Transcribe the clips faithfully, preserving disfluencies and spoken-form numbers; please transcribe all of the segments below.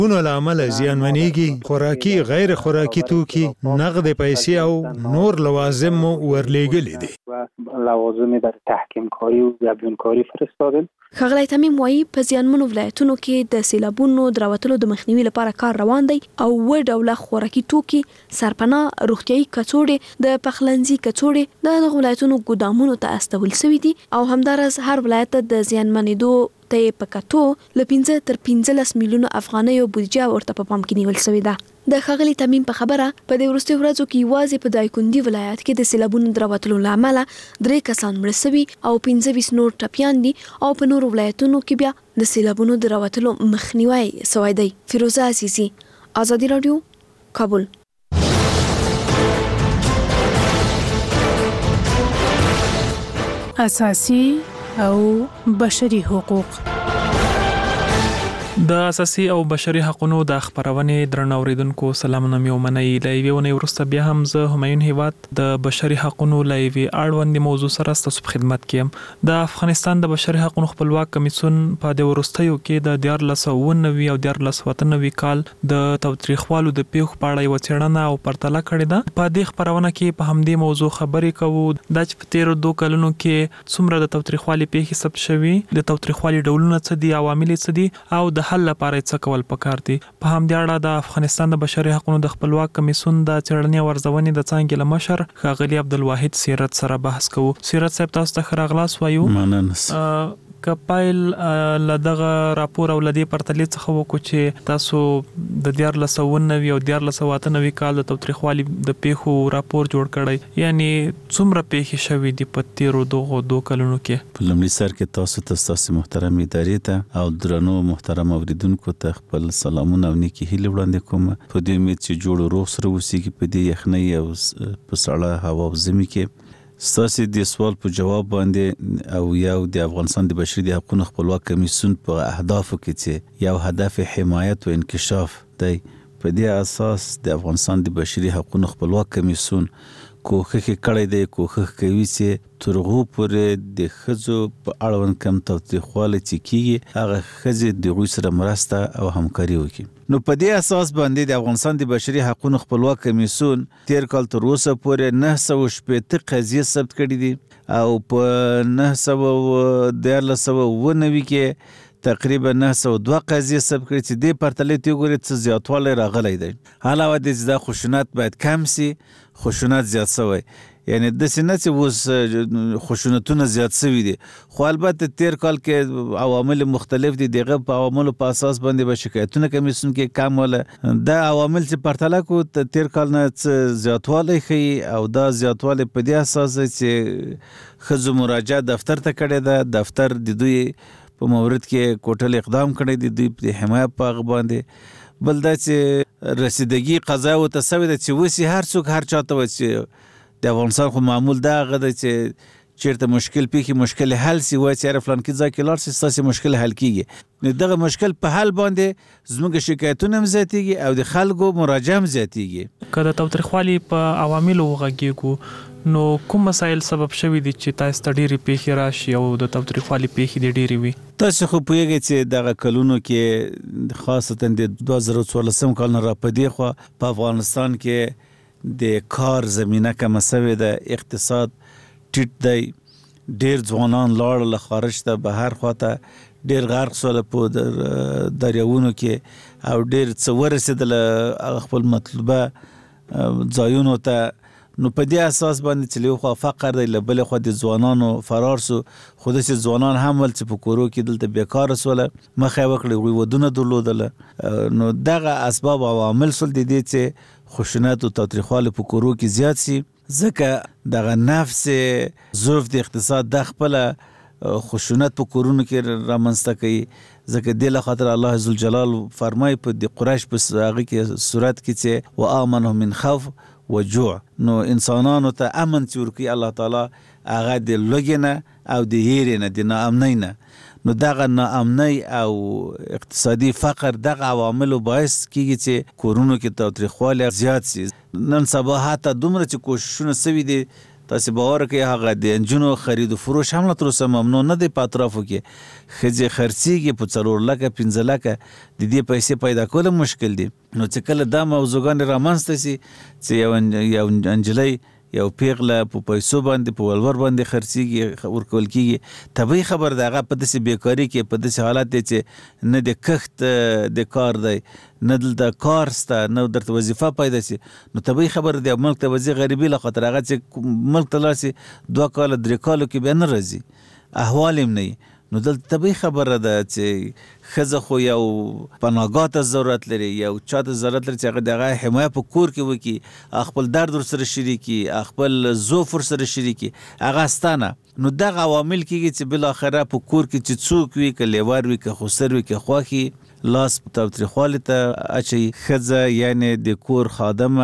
ونو لامل زیانمنیږي. خوراکي غیر خوراکي توکي، نقد پیسې او نور لوازم مو ورلیږلي دي. لوازم در تحکیم کاری و زبیون کاری فرستادیم. ښاغلی تمیم وایي په زیانمنو ولایتونو کې د سیلابونو د راوتلو د مخنیوي لپاره کار روان دی او اووه ډوله خوراکي توکي، سرپناه، روغتیایي کڅوړې، د پخلنځي کڅوړې د دغو ولایتونو ګودامونو ته استول سوي دي او همداراز هر ولایت د زیانمنېدو ته یې په کتو له پنځه تر پنځلس میلیونو افغانیو بودیجه ورته په پام کې نیول سوې ده. د ښاغلي تمیم په خبره په دې وروستیو ورځو کې یوازې په دایکنډي ولایت کې د سیلابونو د راوتلو له امله درې کسان مړه سوي او پنځه ویشت نور ټپیان دي او په نورو ولایتونو کې بیا د سیلابونو د راوتلو مخنیوی سوی دی. فیروزه عزیزي، آزادي راډیو، کابل. اساسي او بشري حقوق. د اساسي او بشري حقوقو د خبرونې درنو اوریدونکو سلامونه مې ومنئ. له یوې ونې وروسته بیا هم زه همایون هیواد د بشري حقوقو له یوې اړوندې موضوع سره ستاسو په خدمت کې یم. د افغانستان د بشري حقوقو خپلواک کمیسیون په دې وروستیو کې د دیارلس سوه اووه نوي او دیارلس سوه اته نوي کال د تاوتریخوالو د پیښو په اړه یوه څېړنه او پرتله کړې ده. په دې خبرونه کې په همدې موضوع خبرې کوو دا چې په تیرو دوه کلونو کې څومره د تاوتریخوالي پیښې ثبت شوي، د تاوتریخوالي ډولونه څه دي، عوامل څه دي او د حل لپاره څه کول پکار دي. په همدې اړه د افغانستان د بشري حقوقو د خپلواک کمیسیون د څېړنې او ارزونې د څانګې له مشر ښاغلي عبدالواحد سیرت سره بحث کوو. سیرت صاحب، تاسو ته ښه راغلاست وایو. مننه. که پایل له دغه راپور او له دې پرتلې څخه وکړو چې تاسو د دیارلس سوه اووه نوي او دیارلس سوه اته نوي کال د تاوتریخوالي د پیښو راپور جوړ کړی، یعنی څومره پیښې شوي دي په تیرو دغو دوه کلونو کې؟ په لومړي سر کې تاسو ته ستاسو محترم ادارې ته او درنو محترم اوریدونکو ته خپل سلامونه او نیکې هیلې وړاندې کوم. په دې امید چې جوړ او روغ سره اوسېږي په دې یخنۍ او په سړه هوا او ژمي کې. ستاسو د سوال په جواب باندې او یو د افغانستان د بشري حقوقو خپلواک کمیسیون په اهدافو کې چې یو هدف حمایت او انکشاف دی، په دې اساس د افغانستان د بشري حقوقو خپلواک کمیسیون کوښښ کړی دی، کوښښ کوي چې تر هغو پورې د ښځو په اړوند کم تاوتریخوالی چې کیږي هغه ښځې د هغوی سره مرسته او همکاري وکړي. نو په دې اساس باندې د افغانستان د بشري حقوقو خپلواک کمیسیون تیر کال تر اوسه پورې نه سوه شپېته قضیې ثبت کړي دي او په نه سوه دیارلس سوه اووه نوي کې تقریبا نه سوه دوه قضیې ثبت کړي چې دې پرتلې ته وګورئ څه زیاتوالی راغلی دی. علاوه د چې دا خشونت باید کم سي، خشونت زیات سوی، یعنی داسې نه چې اوس خشونتونه زیات سوي دي، خو البته تیر کال کې عوامل مختلف دي، دغه په عواملو په اساس باندې به شکایتونه کمیسیون کې کم وله. دا عوامل چې پرتله کړو تیر کال نه څه زیاتوالی ښیي او دا زیاتوالی په دې اساس دی چې ښځو مراجعه دفتر ته کړې ده، دفتر د دوی په مورد کې کوټل اقدام کړی دی دوی په حمایت په هغه باندې. بل دا چې رسیدګي قضا ورته سوې ده چې اوس یې هر څوک هر چا ته وایي چې د افغانستان خو معمول دا هغه ده چې چیرته مشکل پیښي مشکل حل سي، وایي چې هر فلان کې ځای کې لاړ سي ستاسې مشکل حل کیږي. نو دغه مشکل په حل باندې زموږ شکایتونه هم زیاتېږي او د خلکو مراجعه هم زیاتېږي. که د تاوتریخوالي په عواملو وغږیږو نو کوم مسایل سبب شوي دي چې تاسو ته ډېرې پیښې راشي او د تاوتریخوالي پیښې دې ډېرې وي؟ تاسو خو پوهیږئ چې دغه کلونو کې خاصتا د دوه زره څوارلسم کال نه راپدې خوا په افغانستان کې د کار زمینه کمه سوې ده، اقتصاد ټیټ دی، ډېر ځوانان لاړل خارج ته، بهر خواته ډېر غرق سول په دریاونو کې او ډېر څه ورسېدل خپل مطلوبه ځایونو ته. نو په دې اساس باندې چې له خوا فقر دی، له بلې خوا د ځوانانو فرار سو، خو داسې ځوانان هم ول چې په کورو کې دلته بیکاره سوله، مخه یې وکړې، هغوی ودونه درلودله. نو دغه اسباب او عوامل سول د دې چې خشونت او تاوتریخوالی په کورو کې زیات سي، ځکه دغه نفس ضعف د اقتصاد د خپله خشونت په کورونو کې رامنځته کوي. ځکه دې له خاطر الله ذوالجلال فرمایي په د قریش په هغه کې صورت کې چې وآمنهم من خوف و جوع، نو انسانانو ته امن چې ورکوي الله تعالی هغه د لوږې نه او د هیرې نه، د ناامنۍ نه. نو دغه ناامنۍ او اقتصادي فقر دغه عواملو باعث کیږي چې کورونو کې تاوتریخوالی زیات سي. نن سبا حتی دومره چې کوششونه سوي دي تاسو باور کوي هغه د انجونو خرید او فروش هم تر اوسه ممنوع نه دی په اطرافو کې خځې خرڅیږي په څلور لکه پنځه لکه د دې پیسې پیدا کول مشکل دي نو چې کله دا موضوعګان رامنځته سي چې یو یو انجلۍ یو پیغله په پیسو باندې په ولور باندې خرڅیږي ورکول کیږي طبيعي خبر دغه په داسې بیکاری کې په داسې حالت دی چې نه د کښت د کار دی نه د کار ستا نه درته وظیفه پیدا سي نو طبيعي خبر دی ملک ته وځي غریبي له خاطر هغه چې ملک ته لاسي دوه کال درې کالو کې به نه راځي احوال هم نه نو دلته طبيعي خبره ده چې ښځه خو یو پناهګاه ته ضرورت لري یو چا ته ضرورت لري چې هغه دغه حمایه په کور کې وکړي خپل درد ورسره شریکي خپل ضعف ورسره شریکي هغه ستانه نو دغه عوامل کېږي چې بالاخره په کور کې چې څوک وي که لیوار وي که خسر وي که خوښي لاس په تاوتریخوالي ته اچوي ښځه یعنی د کور خادمه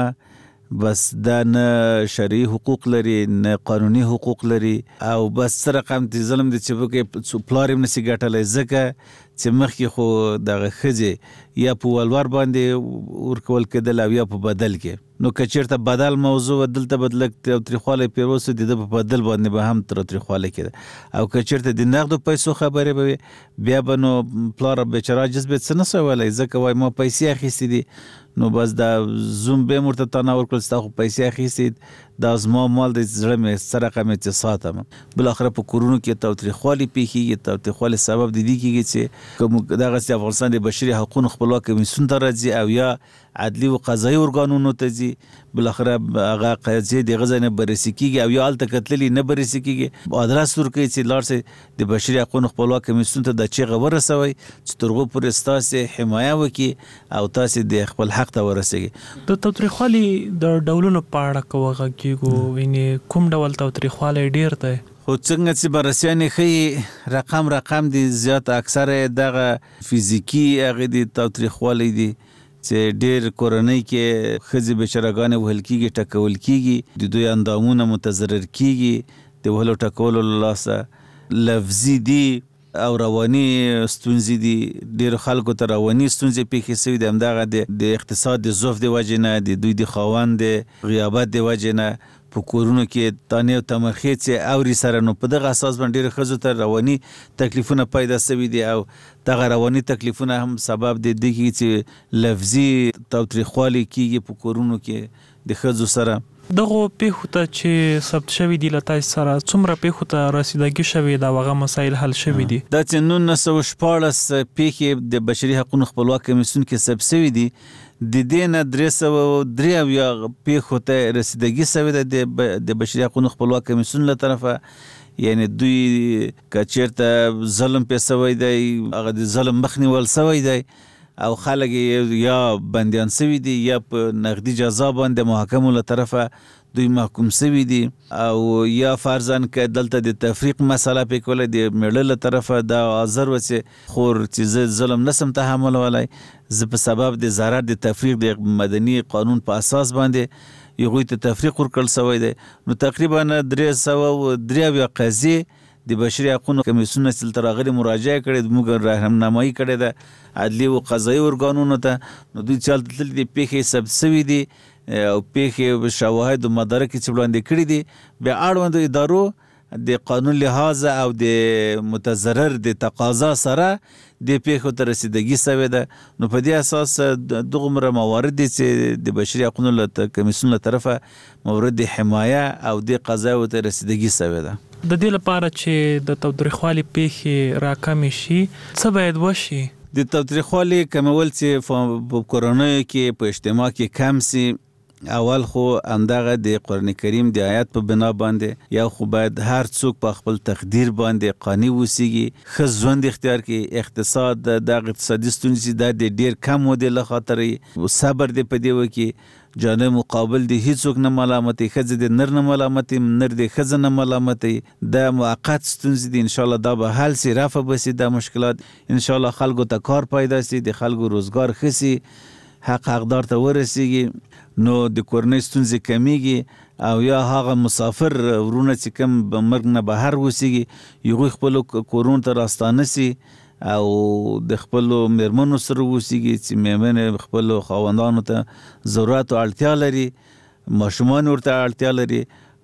بس دا نه شرعي حقوق لري نه قانوني حقوق لري او بس سره رقم دي ظلم دي چې وکي پلار هم نشي ګټلی ځکه چې مخکې خو دغه ښځې یا په ولور باندې ورکول کېدل او یا په بدل کې نو که چېرته بدل موضوع دلته به لږ تاوتریخوالی پرې وسو د ده په بدل باندې به هم تاوتریخوالی کېده او که چېرته د نغدو پیسو خبرې به وي بیا به نو پلار بیچاره عاجز به څه نه سوی ویلی ځکه وایي ما پیسې اخیستې دي نو بس دا زوم به هم ورته تانه ورکړل ستا خو پیسې اخیستې دا زما مال دی زړه مې څه رقم یې چې ساتم بالاخره په کورونو کې تاوتریخوالي پیښیږي تاوتریخوالي سبب د دې کېږي چې که موږ دغسې افغانستان د بشري حقونو خپلواک کمیسیون ته راځي او یا عدلي و قضایي ارګانونو ته ځي بالاخره هغه قضیې د هغه ځای نه بررسي کېږي او یا هلته کتللي نه بررسي کېږي ادرس ورکوي چې لاړ شئ د بشري حقونو خپلواک کمیسیون ته دا چیغه ورسوئ چې تر هغو پورې ستاسې حمایه وکړي او تاسې د خپل حق ته ورسېږي د تاوتریخوالي د ډولونو په اړه که وغږیږو یعنې کوم ډول تاوتریخوالی ډېر دی خو څنګه چې بررسیانې ښیي رقم رقم دي زیات اکثره دغه فزیکي هغې د تاوتریخوالی دي چې ډېر کورنۍ کې ښځې بیچارهګانې وهل کېږي ټکول کېږي د دوی اندامونه متضرر کېږي د وهلو ټکولو له لاسه لفظي دي او رواني ستونزې دي ډېرو خلکو ته رواني ستونزې پیښې شوي دي همدغه د اقتصاد د ضعف د وجې نه د دوی د خاوند د غیابت د وجې نه په کورونو کې تانې او تمرخې چې اوري سره نو په دغه اساس باندې ډېرو ښځو ته رواني تکلیفونه پیدا شوي دي او دغه رواني تکلیفونه هم سبب د دې کېږي چې لفظي تاوتریخوالی کېږي په کورونو کې د ښځو سره دغو پیښو ته چې ثبت شوي دي له تاسو سره څومره پیښو ته رسیدګي شوې ده او هغه مسایل حل شوي دي دا چې نولس سوه شپاړس پیښې د بشري حقونو خپلواک کمیسیون کې ثبت شوي دي د دې نه درې سوه درې اویا پیښو ته رسیدګي شوې ده د بشري حقونو خپلواک کمیسیون له طرفه یعنی دوی که چېرته ظلم پې شوی دی هغه د ظلم مخنیول شوی دی او خلک یا بندیان شوي دي یا په نقدي جزا باندې محاکمو له طرفه دوی محکوم شوي دي او یا فرضاً که دلته د تفریق مسله پې کولی د میړه له طرفه دا حاضر و چې خور چې زه ظلم نسم تحملولی زه په سبب د ضرر د تفریق د مدني قانون په اساس باندې هغوی ته تفریق ورکړل شوی دی نو تقریبا درې سوه درې اویا قضیې د بشري حقونو کمیسیون نه چې دلته راغلي مراجعه کړې موږ راهنمایي کړې ده عدلي و قضایي ارګانونو ته نو دوی چې هلته تللي دي پیښې ثبت شوي دي او پیښې شواهد و مدارک چې وړاندې کړي دي بیا اړوندو ادارو د قانون لحاظه او د متضرر د تقاضا سره د پیښو ته رسیدګي شوې ده نو په دې اساس دغومره موارد دي چې د بشري حقونو له کمیسیون له طرفه مورد حمایه او د قضایو ته رسیدګي شوې ده د دې لپاره چې د تاوتریخوالي پیښې راکمې شي څه باید وشي د تاوتریخوالي کمول چې په کورنیو کې په اجتماع کې کم سي اول خو همدغه د قرآن کریم د آیات په بنا باندې یا خو باید هر څوک په خپل تقدیر باندې قانع اوسیږي ښه ژوند اختیار کړي اقتصاد دغه اقتصادي ستونزې دا د ډېر کم مودې له خاطرې صبر دې په دې وکړي جانب مقابل دی هیڅوک نه ملامتي ښځه د نر نه ملامتي نر د ښځه نه ملامتي دا موقت ستونزې دي انشاءالله دا به حل سي رفع به سي دا مشکلات انشاءالله خلکو ته کار پیدا سي د خلکو روزګار ښه سي حق حقدار ته ورسیږي نو د کورنۍ ستونزې کمیږي او یا هغه مسافر ورونه چې کوم مرګ نه بهر اوسیږي هغوی خپلو کورونو ته راستانه سي او د خپلو میرمنو سره اوسیږي چې میرمنې خپلو خاوندانو ته ضرورت او اړتیا لري ماشومان ورته اړتیا لري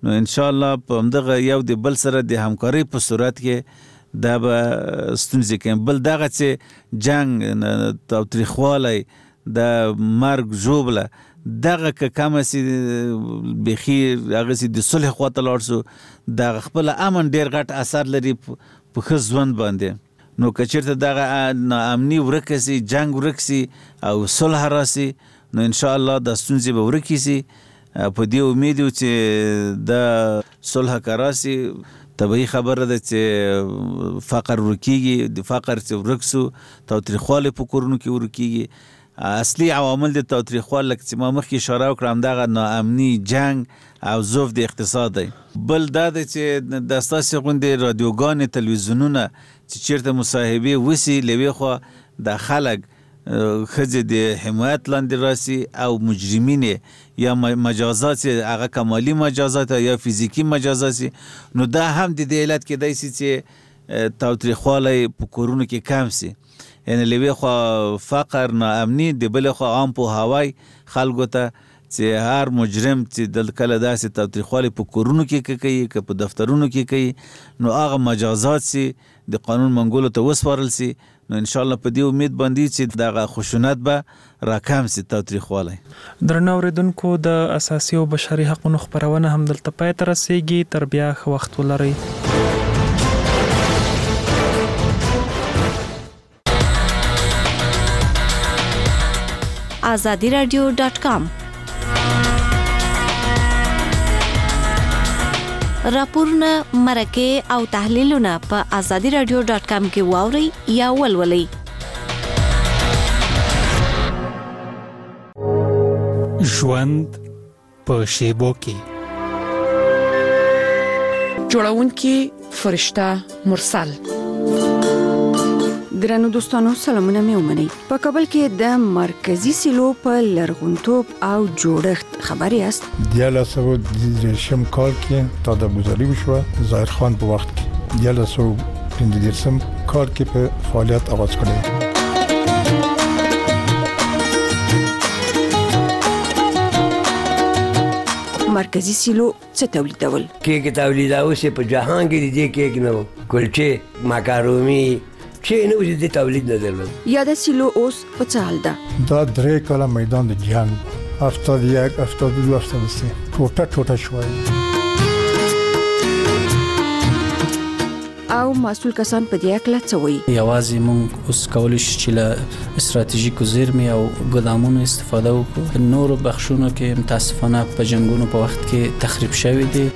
نو ان شاء الله په همدغه یو د بل سره د همکاري په صورت کې دا به ستونزې کوي. بل دغه چې جنگ تاوتریخوالی د مرګ ژوبله دغه که کم سي بخي هغه سي د صلح خواته لاړ شو د خپل امن ډیر غټ اثر لري په ښه ژوند باندې. نو که چېرته دغه ناامني ورکه سي، جنگ ورک سي او صلح راسي، نو ان شاء الله د ستونزې به ورکې سي. په دې امید یو چې د صلح کراسي طبیعي خبره ده چې فقر ورکیږي، د فقر چې ورک سو تاوتریخوالی په کورونو کې ورکیږي. اصلي عوامل د تاوتریخوالي لکه چې ما مخکې اشاره وکړه همدغه ناامني، جنگ او ضعف د اقتصاد دی. بل دا ده چې د ستاسې غوندې رادیوګانې، تلویزیونونه چې چېرته مصاحبې وسي له یوې خوا د خلک ښځې د حمایت لاندې راسي او مجرمین یا مجازات هغه کمالي مجازات یا فزیکي مجازات، نو دا هم د دې علت کېدای سي چې تاوتریخوالی په کورونو کې کم سي. یعنې له یوې خوا فقر، ناامني، د بلې خوا عام پوهاوی خلکو ته چې هر مجرم چې د کله داسې تاوتریخوالی په کورونو کې کوي که په دفترونو کې کوي، نو هغه مجازات سي د قانون منګولو ته وسپارل سي. نو ان شاء الله په دې امید باندې چې دغه خشونت به راکم سي تاوتریخوالی. درنو اوریدونکو د اساسي او بشري حقوقو خبرونه هم دلته پای ته رسیږي. تر بیا ښه وخت ولرئ. آزادی رادیو ډاټ کام راپورونه، مرکې او تحلیلونه په آزادی رادیو ډاټ کام کې واورئ یا ولولئ. ژوند په شیبو کې جوړونکي فرشته مرسل. درنو دوستانو سلامونه مې ومنئ. په کابل کې د مرکزی سیلو په لرغونتوب او جوړښت خبري است. دیاله سو د شم کال کې تا د ګذاري وشو ظاهر خان په وخت کې دیاله سو پنځه دیرشم کال کې په فعالیت آغاز کړی. مرکزی سیلو څه تولیدول؟ کیک تولیداو سه په جهان کې دي کیک نو کلچه، ماکارومي چې نو دې تولید نه درلود. یا د سیلو اوس په څه حال ده؟ دا درې کاله میدان د جنگ هفتاد یک، هفتاد دو، هفتاد سه ټوټه ټوټه شوی او مسؤل کسان په دې اړه څه وایي؟ یوازې موږ اوس کولی شو چې له استراتیژیکو زیرمې او ګدامونو استفاده وکړو. نورو بخښونو کې متاسفانه په جنګونو په وخت کې تخریب شوي دي.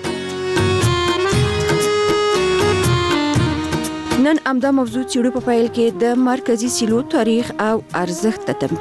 نن امدا موضوع چیرې په پیل کې د مرکزی سیلو تاریخ او ارزښت ته